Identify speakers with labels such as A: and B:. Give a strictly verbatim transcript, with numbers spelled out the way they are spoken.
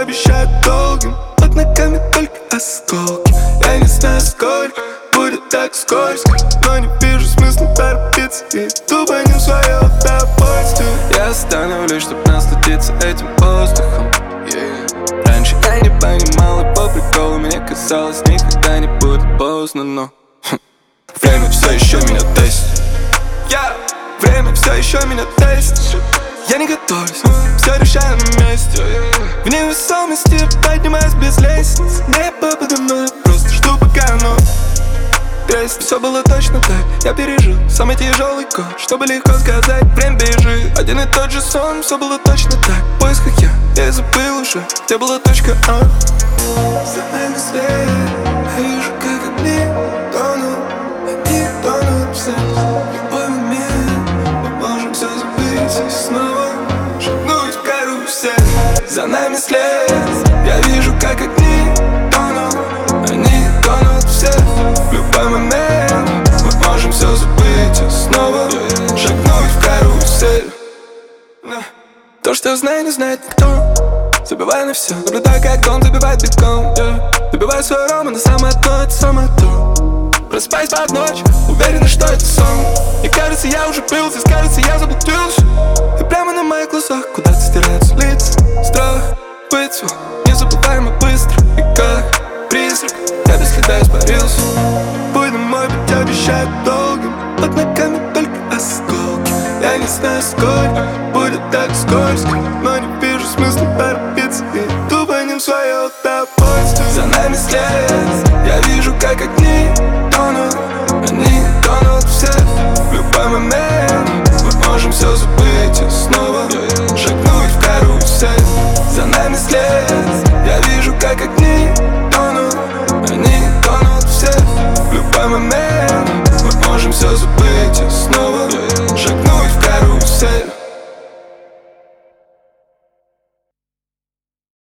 A: обещают долгим, под ногами только осколки. Я не знаю, сколько будет так скользко, но не вижу смысла торопиться и иду по ним свое удовольствие. Я остановлюсь, чтоб насладиться этим воздухом, yeah. Раньше я не понимал его прикола, мне казалось, никогда не будет поздно, но хм. Время все еще меня тестит, yeah. Время все еще меня тестит. Я не готовлюсь, все решаю на месте. В невесомости поднимаюсь без лестниц. Небо подо мной, просто жду пока оно треснет. Все было точно так, я пережил самый тяжелый год, чтобы легко сказать, время бежит. Один и тот же сон, все было точно так. В поисках я, я забыл уже, где была точка А. За нами след, я вижу, как огни тонут, они тонут все. В любой момент мы можем все забыть и снова шагнуть в карусель. За нами след, я вижу, как огни тонут, они тонут все. В любой момент мы можем все забыть и снова шагнуть в карусель. То, что я знаю, не знает никто. Забивай на все, наблюдай, как он забивает битком, yeah. Добивай свой роман на самое дно, это самое то. Просыпаюсь под ночь, уверен, что это сон. Мне кажется, я уже пил, здесь кажется, я заблудился. И прямо на моих глазах куда-то стираются лица. Страх быть свой, незабываемо быстро. И как призрак, я без следа испарился. Путь на мой путь обещает долгим, под ногами только осколки. Я не знаю, сколько будет так скользко, но не вижу смысла торопиться и иду по ним свое удовольствие. За нами след, я вижу, как огни